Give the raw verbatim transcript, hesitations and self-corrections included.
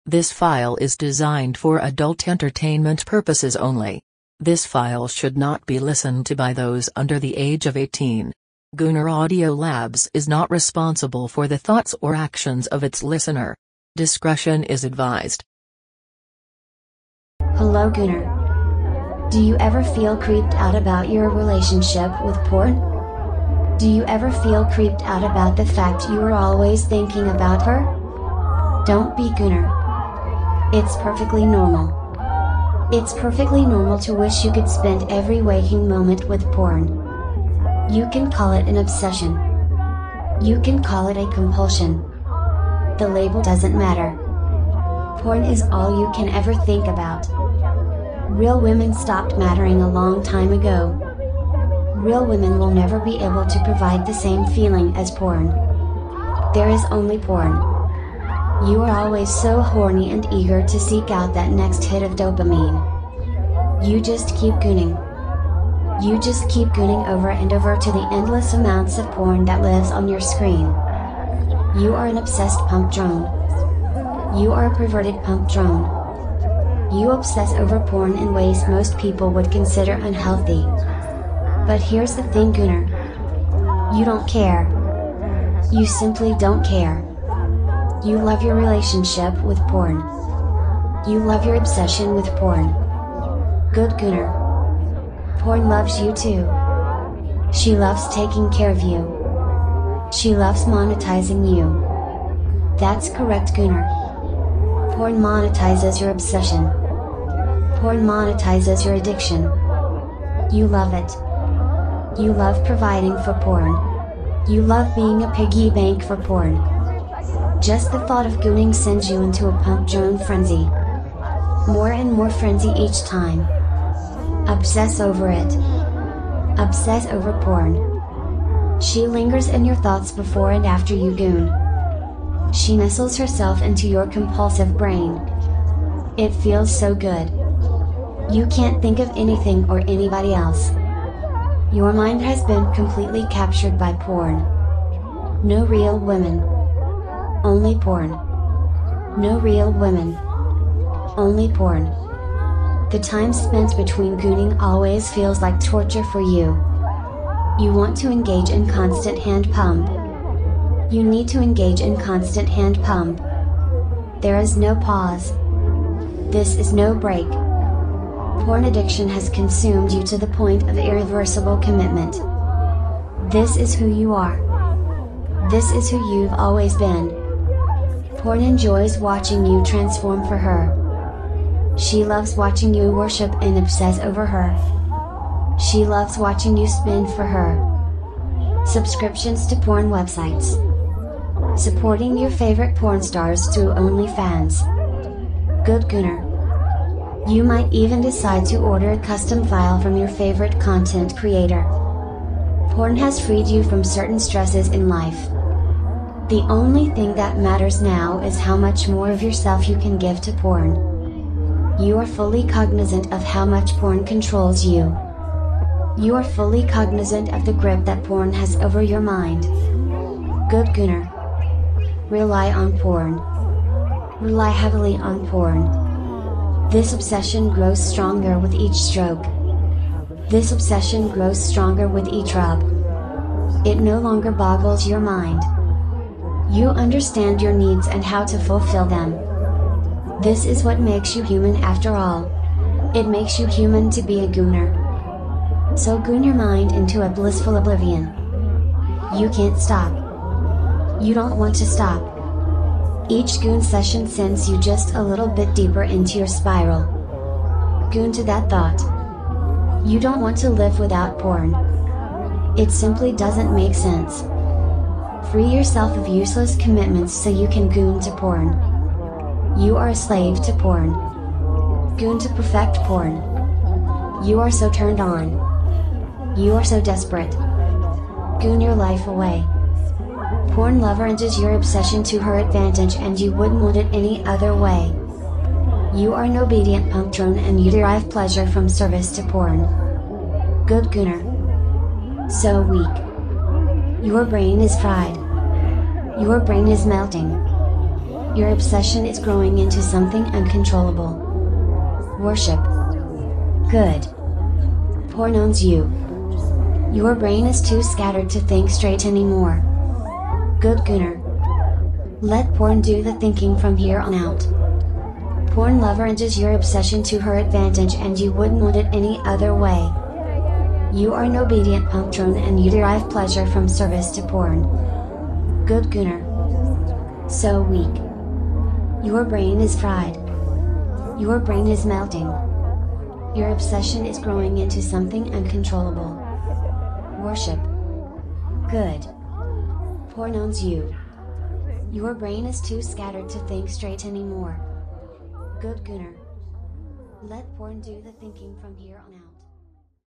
This file is designed for adult entertainment purposes only. This file should not be listened to by those under the age of eighteen. Gooner Audio Labs is not responsible for the thoughts or actions of its listener. Discretion is advised. Hello Gooner. Do you ever feel creeped out about your relationship with porn? Do you ever feel creeped out about the fact you are always thinking about her? Don't be Gooner. It's perfectly normal. It's perfectly normal to wish you could spend every waking moment with porn. You can call it an obsession. You can call it a compulsion. The label doesn't matter. Porn is all you can ever think about. Real women stopped mattering a long time ago. Real women will never be able to provide the same feeling as porn. There is only porn. You are always so horny and eager to seek out that next hit of dopamine. You just keep gooning. You just keep gooning over and over to the endless amounts of porn that lives on your screen. You are an obsessed pump drone. You are a perverted pump drone. You obsess over porn in ways most people would consider unhealthy. But here's the thing, Gooner. You don't care. You simply don't care. You love your relationship with porn. You love your obsession with porn. Good Gooner. Porn loves you too. She loves taking care of you. She loves monetizing you. That's correct, Gooner. Porn monetizes your obsession. Porn monetizes your addiction. You love it. You love providing for porn. You love being a piggy bank for porn. Just the thought of gooning sends you into a pump drone frenzy. More and more frenzy each time. Obsess over it. Obsess over porn. She lingers in your thoughts before and after you goon. She nestles herself into your compulsive brain. It feels so good. You can't think of anything or anybody else. Your mind has been completely captured by porn. No real women. Only porn. No real women. Only porn. The time spent between gooning always feels like torture for you. You want to engage in constant hand pump. You need to engage in constant hand pump. There is no pause. This is no break. Porn addiction has consumed you to the point of irreversible commitment. This is who you are. This is who you've always been. Porn enjoys watching you transform for her. She loves watching you worship and obsess over her. She loves watching you spin for her. Subscriptions to porn websites. Supporting your favorite porn stars through OnlyFans. Good Gooner. You might even decide to order a custom file from your favorite content creator. Porn has freed you from certain stresses in life. The only thing that matters now is how much more of yourself you can give to porn. You are fully cognizant of how much porn controls you. You are fully cognizant of the grip that porn has over your mind. Good Gooner. Rely on porn. Rely heavily on porn. This obsession grows stronger with each stroke. This obsession grows stronger with each rub. It no longer boggles your mind. You understand your needs and how to fulfill them. This is what makes you human after all. It makes you human to be a gooner. So goon your mind into a blissful oblivion. You can't stop. You don't want to stop. Each goon session sends you just a little bit deeper into your spiral. Goon to that thought. You don't want to live without porn. It simply doesn't make sense. Free yourself of useless commitments so you can goon to porn. You are a slave to porn. Goon to perfect porn. You are so turned on. You are so desperate. Goon your life away. Porn leverages your obsession to her advantage and you wouldn't want it any other way. You are an obedient pump drone and you derive pleasure from service to porn. Good gooner. So weak. Your brain is fried. Your brain is melting. Your obsession is growing into something uncontrollable. Worship. Good. Porn owns you. Your brain is too scattered to think straight anymore. Good Gunnar. Let porn do the thinking from here on out. Porn leverages your obsession to her advantage and you wouldn't want it any other way. You are an obedient punctron and you derive pleasure from service to porn. Good Gunnar. So weak. Your brain is fried. Your brain is melting. Your obsession is growing into something uncontrollable. Worship. Good. Porn owns you. Your brain is too scattered to think straight anymore. Good Gunnar. Let porn do the thinking from here on out.